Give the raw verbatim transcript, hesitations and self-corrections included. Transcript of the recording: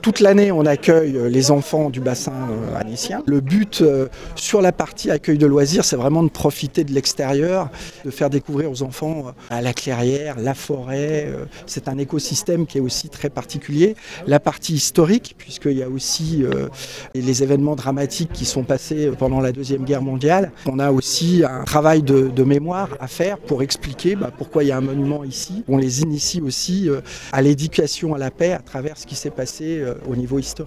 toute l'année, on accueille les enfants du bassin euh, annécien. Le but euh, sur la partie accueil de loisirs, c'est vraiment de profiter de l'extérieur, de faire découvrir aux enfants euh, la clairière, la forêt. Euh, c'est un écosystème qui est aussi très particulier. La partie historique, puisqu'il y a aussi euh, les événements dramatiques qui sont passés pendant la Deuxième Guerre mondiale. On a aussi un travail de, de mémoire à faire pour expliquer bah, pourquoi il y a un monument ici. On les initie aussi euh, à l'éducation à la paix à travers ce qui s'est passé euh, au niveau historique.